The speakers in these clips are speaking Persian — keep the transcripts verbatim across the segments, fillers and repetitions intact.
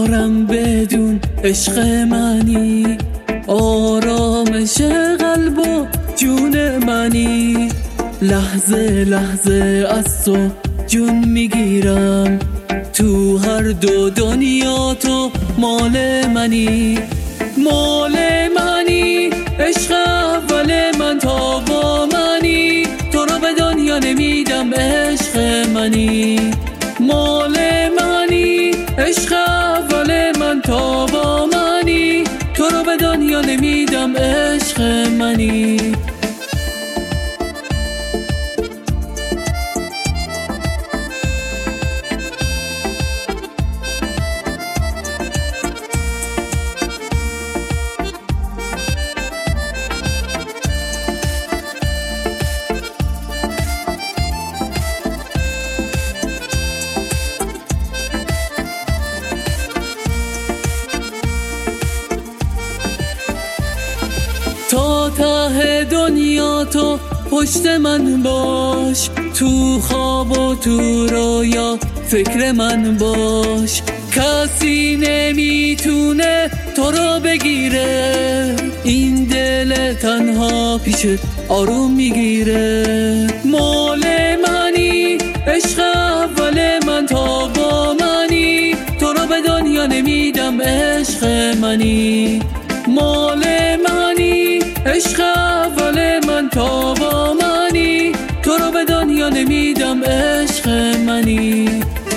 ندارم بدون عشق منی، آرامش قلب و جون منی. لحظه لحظه از تو جون میگیرم، تو هر دو دنیا تو مال منی، مال منی. عشق اول من تا با منی، تو رو به دنیا نمیدم عشق منی، مال منی. عشق اول من تا با منی، تو رو به دنیا نمیدم عشق منی. تا ته دنیا تو پشت من باش، تو خواب و تو رویا فکر من باش. کسی نمیتونه تو رو بگیره، این دل تنها پیشت آروم میگیره. مال منی، عشق اول من تا با منی، تو رو به دنیا نمیدم عشق منی، مال منی. عشق اول من تا با منی، تو رو به دنیا نمیدم عشق منی.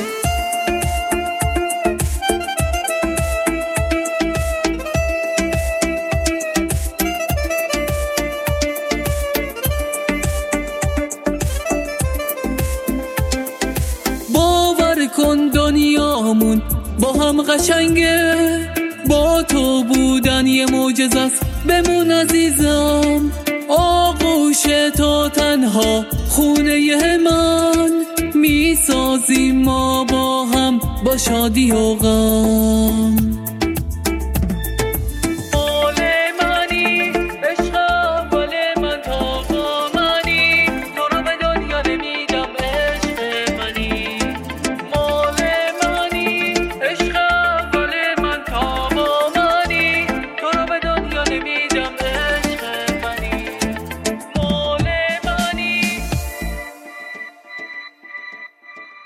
باور کن دنیامون با هم قشنگه، با تو بودن یه معجزه است، بمون عزیزم. آغوش تو تنها خونه من، میسازیم ما با هم با شادی و غم.